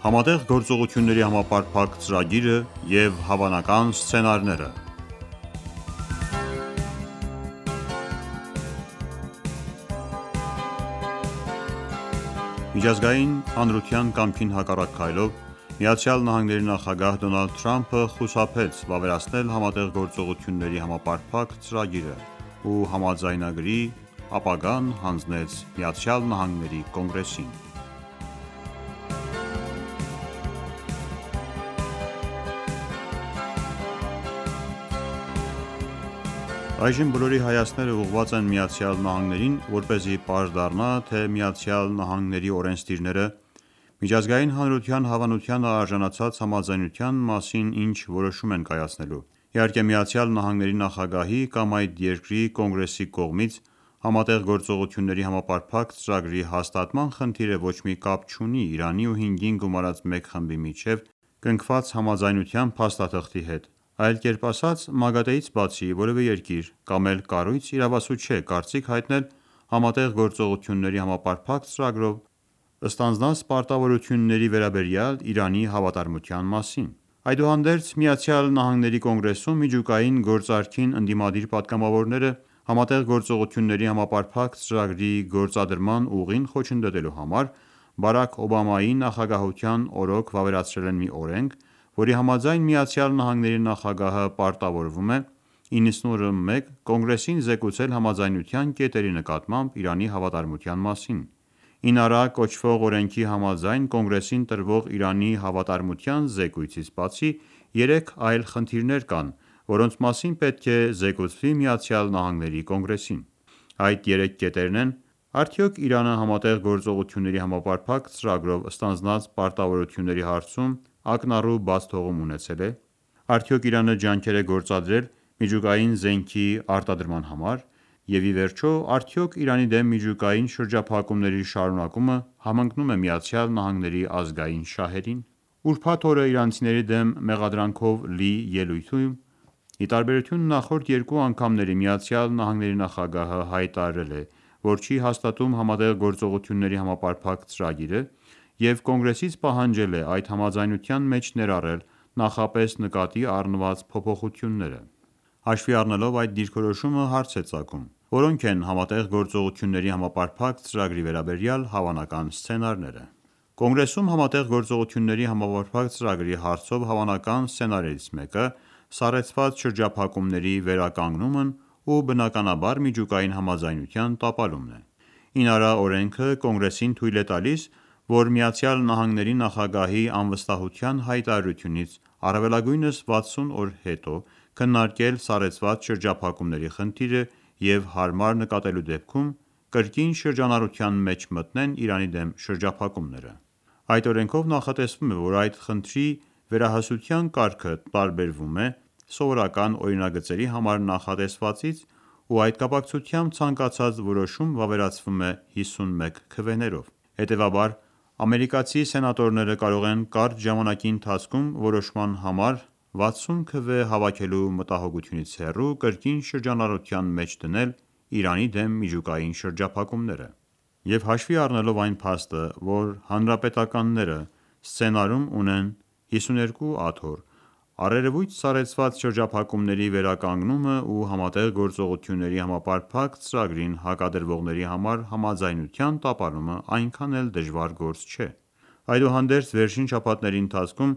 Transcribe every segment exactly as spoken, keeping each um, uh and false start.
Համատեղ գործողությունների համապարփակ ծրագիրը և հավանական սցենարները Միջազգային հանրության կամքին հակառակ քայլով ԱՄՆ նախագահ Դոնալդ Թրամփը խուսափեց վավերացնել Համատեղ գործողությունների համապարփակ ծրագիրը ու համաձայնագրի ապագան հանձնեց ԱՄՆ Կոնգրեսին: Այժմ բոլորի հայացքները ուղղված են ԱՄՆ-ին, որպեսզի պարզ դառնա, թե ԱՄՆ օրենսդիրները միջազգային հանրության հավանությանը արժանացած համաձայնության մասին ինչ որոշում են կայացնելու: Իհարկե ԱՄՆ նախագահի կամ այդ երկրի կոնգրեսի կողմից Համատեղ գործողությունների համապարփակ ծրագրի հաստատման խնդիրը ոչ մի կապ չունի Իրանի ու հինգին գումարած մեկ խմբի միջև կնքված համաձայնության փաստաթղթի հետ: Այլ կերպ ասած, ՄԱԳԱՏԷ-ից բացի որևէ երկիր կամ էլ կառույց իրավասու չէ կարծիք հայտնել Համատեղ գործողությունների համապարփակ ծրագրով ստանձնած պարտավորությունների վերաբերյալ Իրանի հավատարմության մասին: Այդուհանդերձ ԱՄՆ Կոնգրեսում միջուկային գործարքին ընդդիմադիր պատգամավորները Համատեղ գործողությունների համապարփակ ծրագրի գործադրման ուղին խոչընդոտելու համար Բարաք Օբամայի նախագահության օրոք վավերացրել են մի օրենք, որի համաձայն ԱՄՆ նախագահը պարտավորվում է իննսունօրը մեկ Կոնգրեսին զեկուցել համաձայնության կետերի նկատմամբ Իրանի հավատարմության մասին: «Ինն Արա» կոչվող օրենքի համաձայն Կոնգրեսին տրվող Իրանի հավատարմության զեկույցից բացի երեք այլ խնդիրներ կան, որոնց մասին պետք է զեկուցվի ԱՄՆ Կոնգրեսին: Այդ երեք կետերն են. Արդյոք Իրանը Համատեղ գործողությունների համապարփակ ծրագրով ստանձնած պարտավորությունների հարցում ակնառու բացթողում ունեցե՞լ է: Արդյոք Իրանը ջանքեր է գործադրել միջուկային զենքի արտադրման համար: Եվ ի վերջո, արդյոք Իրանի դեմ միջուկային շրջափակումների շարունակումը համընկնում է ԱՄՆ ազգային շահերին: Ուրբաթ օրը իրանցիների դեմ մեղադրանքով լի ելույթում ի տարբերություն նախորդ երկու անգամների ԱՄՆ նախագահը հայտարարել է, որ չի հաստատում Համատեղ գործողությունների համապարփակ ծրագիրը և Կոնգրեսից պահանջել է այդ համաձայնության մեջ ներառել նախապես նկատի առնված փոփոխությունները: Հաշվի առնելով այդ դիրքորոշումը հարց է ծագում. որո՞նք են Համատեղ գործողությունների համապարփակ ծրագրի վերաբերյալ հավանական սցենարները: Կոնգրեսում Համատեղ գործողությունների համապարփակ ծրագրի հարցով հավանական սցենարներից մեկը սառեցված շրջափակումների վերականգնումն ու բնականաբար միջուկային համաձայնության տապալումն է: «Ինն Արա» օրենքը Կոնգրեսին թույլ է տալիս, որ ԱՄՆ նախագահի անվստահության հայտարարությունից առավելագույնս վաթսուն օր հետո քննարկել սառեցված շրջափակումների խնդիրը և հարմար նկատելու դեպքում կրկին շրջանառության մեջ մտնեն Իրանի դեմ շրջափակումները: Այդ օրենքով նախատեսվում է, որ այդ խնդրի վերահասության կարգը տարբերվում է սովորական օրինագծերի համար նախատեսվածից ու այդ կապակցությամբ ցանկացած որոշում վավերացվում է հիսունմեկ քվեներով: Հետևաբար ամերիկացի սենատորները կարող են կարճ ժամանակի ընթացքում որոշման համար վաթսուն քվե հավաքելու մտահոգությունից հեռու կրկին շրջանառության մեջ դնել Իրանի դեմ միջուկային շրջափակումները: Եվ հաշվի առնելով այն փաստը, որ հանրապետականները սցենարում ունեն հիսուներկու աթոռ առերևույթ սառեցված շրջափակումների վերականգնումը ու Համատեղ գործողությունների համապարփակ ծրագրին հակադրվողների համար համաձայնության տապալումը այնքան էլ դժվար գործ չէ: Այդուհանդերձ վերջին շաբաթների ընթացքում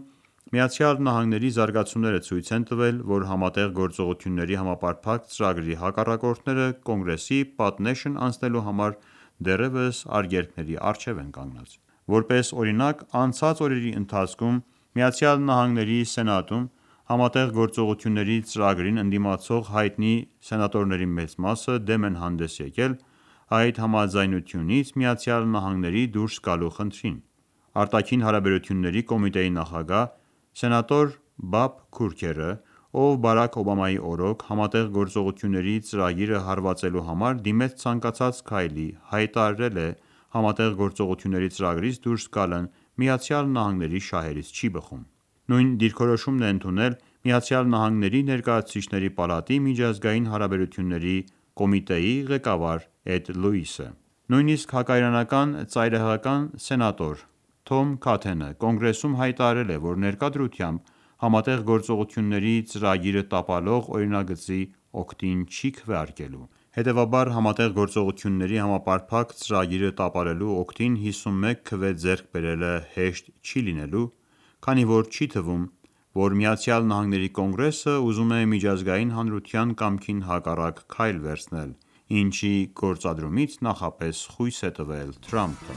ԱՄՆ զարգացումները ցույց են տվել, որ Համատեղ գործողությունների համապարփակ ծրագրի հակառակորդները Կոնգրեսի պատնեշն անցնելու համար դեռևս արգելքների առջև են կանգնած: Որպես օրինակ անցած օրերի ընթացքում ԱՄՆ Սենատում Համատեղ գործողությունների ծրագրին ընդդիմացող հայտնի սենատորների մեծ մասը դեմ են հանդես եկել այդ համաձայնությունից ԱՄՆ դուրս գալու խնդրին: Արտաքին հարաբերությունների կոմիտեի նախագահ սենատոր Բաբ Քուրքերը, ով Բարաք Օբամայի օրոք Համատեղ գործողությունների ծրագիրը հարվածելու համար դիմեց ցանկացած քայլի, հայտարարել է Համատեղ գործողությունների ծրագրից դուրս գալն ԱՄՆ շահերից չի բխում: Նույն դիրքորոշումն է ընդունել ԱՄՆ Ներկայացուցիչների պալատի միջազգային հարաբերությունների կոմիտեի ղեկավար Էդ Լուիսը: Նույնիսկ հակաիրանական ծայրահեղական սենատոր Թոմ Քաթենը կոնգրեսում հայտարարել է, որ ներկա դրությամբ Համատեղ գործողությունների ծրագիրը տապալող օրինագծի օգտին չի քվեարկելու: Հետևաբար Համատեղ գործողությունների համապարփակ ծրագիրը տապալելու օգտին հիսունմեկ քվե ձեռք բերելը հեշտ չի լինելու, քանի որ չի թվում, որ ԱՄՆ Կոնգրեսը ուզում է միջազգային հանրության կամքին հակառակ քայլ վերցնել, ինչի գործադրումից նախապես խույս է տվել Թրամփը: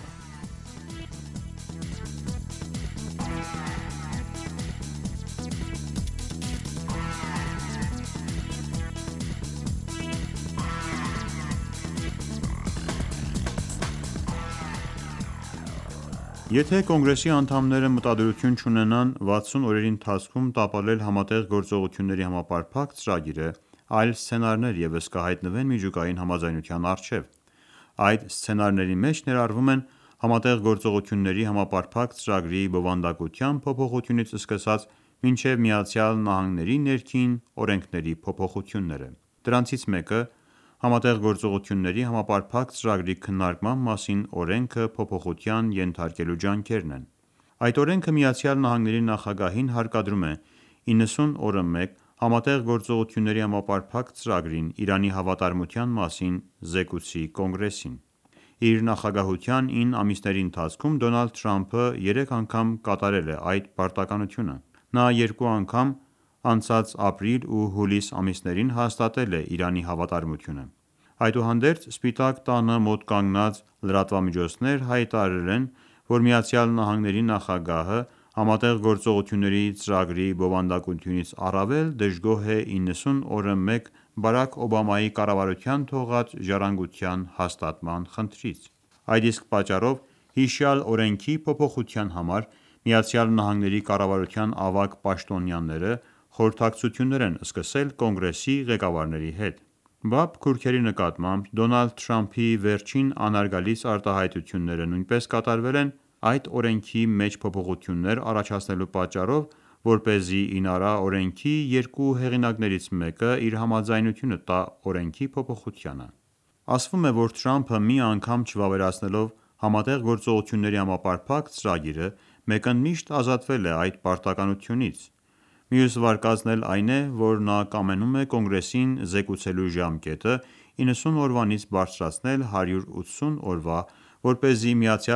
Եթե կոնգրեսի անդամները մտադրություն չունենան վաթսուն օրերի ընթացքում տապալել Համատեղ գործողությունների համապարփակ ծրագիրը, այլ սցենարներ ևս կհայտնվեն միջուկային համաձայնության առջև: Այդ սցենարների մեջ ներառվում են Համատեղ գործողությունների համապարփակ ծրագրի բովանդակության փոփոխությունից սկսած մինչև ԱՄՆ-ի ներքին օրենքների փոփոխությունները: Դրանցից մեկը Համատեղ գործողությունների համապարփակ ծրագրի քննարկման մասին օրենքը փոփոխության ենթարկելու ջանքերն են: Այդ օրենքը ԱՄՆ նախագահին հարկադրում է իննսուն օրը մեկ Համատեղ գործողությունների համապարփակ ծրագրին Իրանի հավատարմության մասին զեկուցի Կոնգրեսին: Իր նախագահության ինը ամիսների ընթացքում Դոնալդ Թրամփը երեք անգամ կատարել է այդ պարտականությունը: Նա երկու անգամ անցած ապրիլ ու հուլիս ամիսներին հաստատել է Իրանի հավատարմությունը: Այդուհանդերձ Սպիտակ տանը մոտ կանգնած լրատվամիջոցներ հայտարարել են, որ ԱՄՆ նախագահը Համատեղ գործողությունների ծրագրի բովանդակությունից առավել դժգոհ է իննսուն օրը մեկ Բարաք Օբամայի կառավարության թողած ժառանգության հաստատման խնդրից: Այդ իսկ պատճառով հիշյալ օրենքի փոփոխության համար ԱՄՆ կառավարության ավագ պաշտոնյաները խորհրդակցություններ են սկսել Կոնգրեսի ղեկավարների հետ: Բաբ Քուրքերի նկատմամբ Դոնալդ Թրամփի վերջին անհարգալից արտահայտությունները նույնպես կատարվել են այդ օրենքի մեջ փոփոխություններ առաջացնելու պատճառով, որպեսզի ինառա օրենքի երկու հեղինակներից մեկը իր համաձայնությունը տա օրենքի փոփոխությանը: Ասվում է, որ Թրամփը մի անգամ չվավերացնելով Համատեղ գործողությունների համապարփակ ծրագիրը մեկընդմիշտ ազատվել է այդ պարտականությունից: Մյուս վարկածն էլ այն է, որ նա կամենում է Կոնգրեսին զեկուցելու ժամկետը իննսուն օրվանից բարձրացնել հարյուր ութսուն օրվա, որպեսզի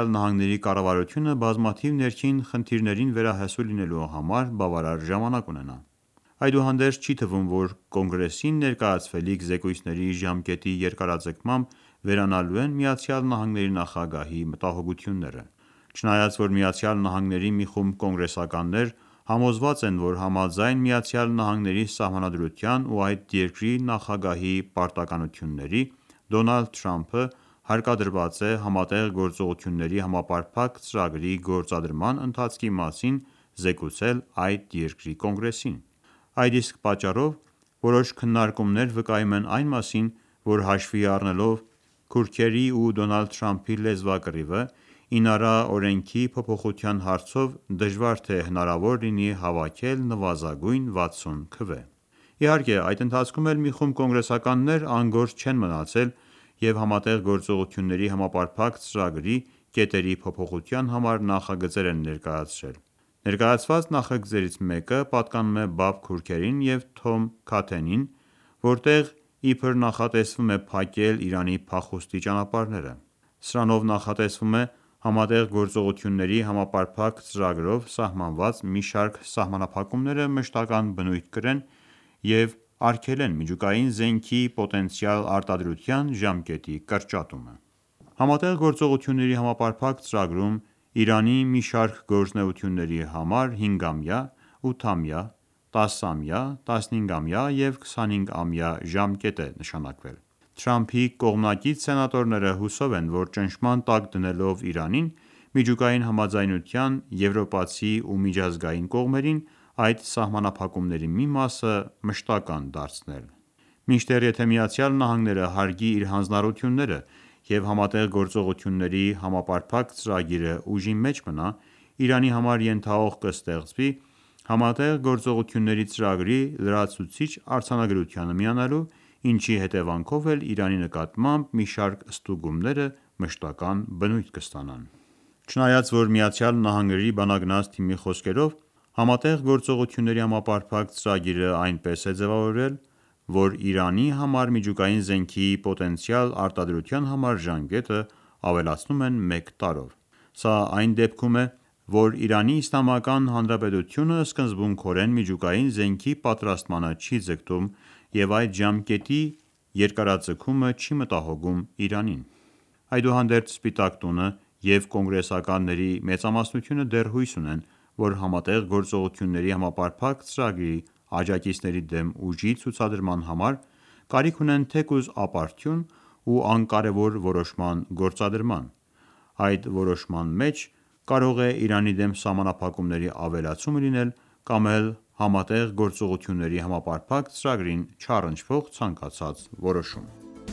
ԱՄՆ կառավարությունը բազմաթիվ ներքին խնդիրներին վերահասու լինելու համար բավարար ժամանակ ունենա: Այդուհանդերձ չի թվում, որ Կոնգրեսին ներկայացվելիք զեկույցների ժամկետի երկարաձգմամբ վերանալու են ԱՄՆ նախագահի մտահոգությունները: Չնայած որ ԱՄՆ մի խումբ կոնգրեսականներ համոզված են, որ համաձայն ԱՄՆ սահմանադրության ու այդ երկրի նախագահի պարտականությունների Դոնալդ Թրամփը հարկադրված է Համատեղ գործողությունների համապարփակ ծրագրի գործադրման ընթացքի մասին զեկուցել այդ երկրի կոնգրեսին: Այդ իսկ պատճառով որոշ քննարկումներ վկայում են այն մասին, որ հաշվի առնելով Քուրքերի ու Դոնալդ Թրամփի լեզվակռիվը ինառա օրենքի փոփոխության հարցով դժվար թե հնարավոր լինի հավաքել նվազագույն վաթսուն քվե: Իհարկե այդ ընթացքում էլ մի խումբ կոնգրեսականներ անգործ չեն մնացել և Համատեղ գործողությունների համապարփակ ծրագրի կետերի փոփոխության համար նախագծեր են ներկայացրել: Ներկայացված նախագծերից մեկը պատկանում է Բաբ Քուրքերին և Թոմ Քաթենին, որտեղ իբր նախատեսվում է փակել Իրանի փախուստի ճանապարհները: Սրանով նախատեսվում է Համատեղ գործողությունների համապարփակ ծրագրով սահմանված մի շարք սահմանափակումները մշտական բնույթ կրեն և արգելեն միջուկային զենքի պոտենցիալ արտադրության ժամկետի կրճատումը: Համատեղ գործողությունների համապարփակ ծրագրում Իրանի մի շարք գործունեությունների համար հինգամյա, ութամյա, տասամյա, տասնհինգամյա և քսանհինգամյա ժամկետ է նշանակվել: Թրամփի կողմնակից սենատորները հուսով են, որ ճնշման տակ դնելով Իրանին միջուկային համաձայնության եվրոպացի ու միջազգային կողմերին այդ սահմանափակումների մի մասը մշտական դարձնել: Մինչդեռ եթե ԱՄՆ-ն հարգի իր հանձնառությունները և Համատեղ գործողությունների համապարփակ ծրագիրը ուժի մեջ մնա, Իրանի համար ենթահող կստեղծվի Համատեղ գործողությունների ծրագրի լրացուցիչ արձանագրությանը միանալու, ինչի հետևանքով էլ Իրանի նկատմամբ մի շարք ստուգումները մշտական բնույթ կստանան: Չնայած որ ԱՄՆ-ի բանագնաց թիմի խոսքերով Համատեղ գործողությունների համապարփակ ծրագիրը այնպես է ձևավորվել, որ Իրանի համար միջուկային զենքի պոտենցիալ արտադրության համար ժամկետը ավելացնում են մեկ տարով: Սա այն դեպքում է, որ Իրանի Իսլամական Հանրապետությունը սկզբունքորեն միջուկային զենքի պատրաստմանը չի ձգտում և այդ ժամկետի երկարաձգումը չի մտահոգում Իրանին: Այդուհանդերձ Սպիտակ տունը և կոնգրեսականների մեծամասնությունը դեռ հույս ունեն, որ Համատեղ գործողությունների համապարփակ ծրագրի աջակիցների դեմ ուժի ցուցադրման համար կարիք ունեն թեկուզ ապարդյուն ու անկարևոր որոշման գործադրման: Այդ որոշման մեջ կարող է Իրանի դեմ սահմանափակումների ավելացումը լինել կամ էլ Համատեղ գործողությունների համապարփակ ծրագրին չառընչվող ցանկացած որոշում: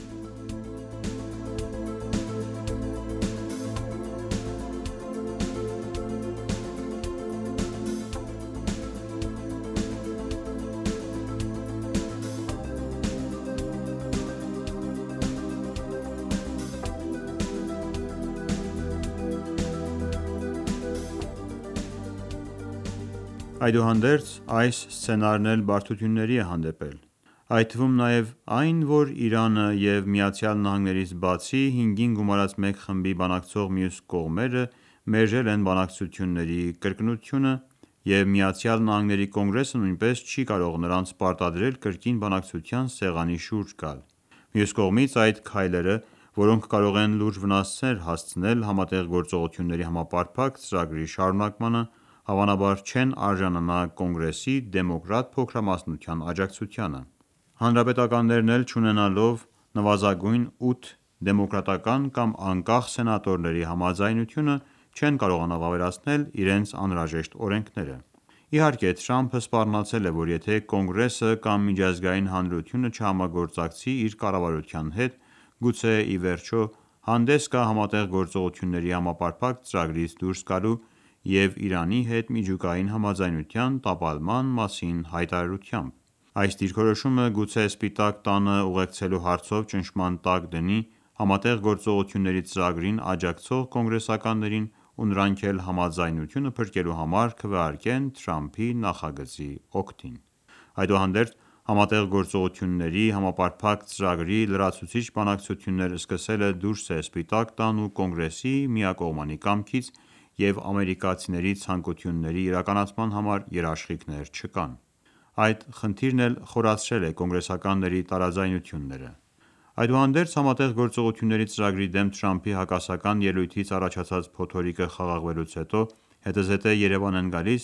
Այդուհանդերձ այս սցենարն էլ բարդությունների է հանդեպել: Այդ թվում նաև այն, որ Իրանը և ԱՄՆ-ից բացի հինգին գումարած մեկ խմբի բանակցող մյուս կողմերը մերժել են բանակցությունների կրկնությունը և ԱՄՆ Կոնգրեսը նույնպես չի կարող նրանց պարտադրել կրկին բանակցության սեղանի շուրջ գալ: Մյուս կողմից այդ քայլերը, որոնք կարող են լուրջ վնասներ հասցնել Համատեղ գործողությունների համապարփակ ծրագրի շարունակմանը, հավանաբար չեն արժանանա Կոնգրեսի դեմոկրատ փոքրամասնության աջակցությանը: Հանրապետականներն էլ չունենալով նվազագույն ութ դեմոկրատական կամ անկախ սենատորների համաձայնությունը չեն կարողանա վավերացնել իրենց անհրաժեշտ օրենքները: Իհարկե Թրամփը սպառնացել է, որ եթե Կոնգրեսը կամ միջազգային հանրությունը չհամագործակցի իր կառավարության հետ, գուցե ի վերջո հանդես գա Համատեղ գործողությունների համապարփակ ծրագրից դուրս գալու և Իրանի հետ միջուկային համաձայնության տապալման մասին հայտարարությամբ: Այս դիրքորոշումը գուցե Սպիտակ տանը ուղեկցելու հարցով ճնշման տակ դնի Համատեղ գործողությունների ծրագրին աջակցող կոնգրեսականներին ու նրանք էլ համաձայնությունը փրկելու համար քվեարկեն Թրամփի նախագծի օգտին: Այդուհանդերձ Համատեղ գործողությունների համապարփակ ծրագրի լրացուցիչ բանակցություններ սկսելը դուրս է Սպիտակ տան ու Կոնգրեսի միակողմանի կամքից և ամերիկացիների ցանկությունների իրականացման համար երաշխիքներ չկան: Այդ խնդիրն էլ խորացրել է կոնգրեսականների տարաձայնությունները: Այդուհանդերձ Համատեղ գործողությունների ծրագրի դեմ Թրամփի հակասական ելույթից առաջացած փոթորիկը խաղաղվելուց հետո հետզհետե Երևան են գալիս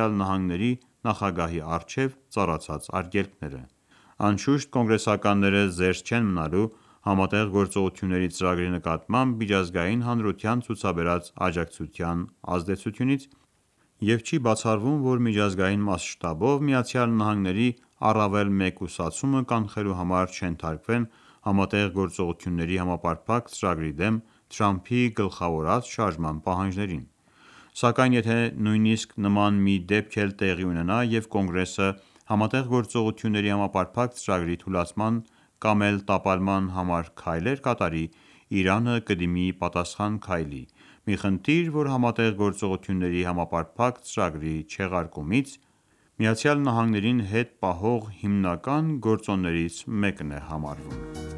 ԱՄՆ նախագահի առջև ծառացած արգելքները: Անշուշտ կոնգրեսականները զերծ չեն մնալու Համատեղ գործողությունների ծրագրի նկատմամբ միջազգային հանրության ցուցաբերած աջակցության ազդեցությունից և չի բացառվում, որ միջազգային մասշտաբով ԱՄՆ-ի առավել մեկուսացումը կանխելու համար չենթարկվեն Համատեղ գործողությունների համապարփակ ծրագրի դեմ Թրամփի գլխավորած շարժման պահանջներին: Սակայն եթե նույնիսկ նման մի դեպք էլ տեղի ունենա և Կոնգրեսը Համատեղ գործողությունների համապարփակ ծրագրի թուլացման կամ էլ տապալման համար քայլեր կատարի, Իրանը կդիմի պատասխան քայլի: Մի խնդիր, որ Համատեղ գործողությունների համապարփակ ծրագրի չեղարկումից ԱՄՆ-ին հետ պահող հիմնական գործոններից մեկն է համարվում: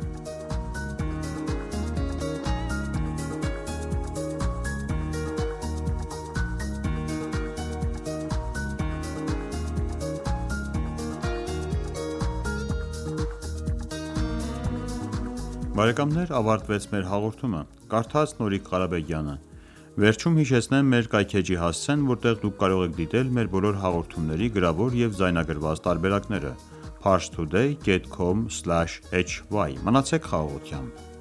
Բարեկամներ ավարտվեց մեր հաղորդումը: Կարդաց Նորիկ Ղարաբեգյանը: Վերջում հիշեցնեմ մեր կայքէջի հասցեն, որտեղ դուք կարող եք դիտել մեր բոլոր հաղորդումների գրավոր և ձայնագրված տարբերակները: Parstoday.com/hy Մնացեք խաղաղությամբ: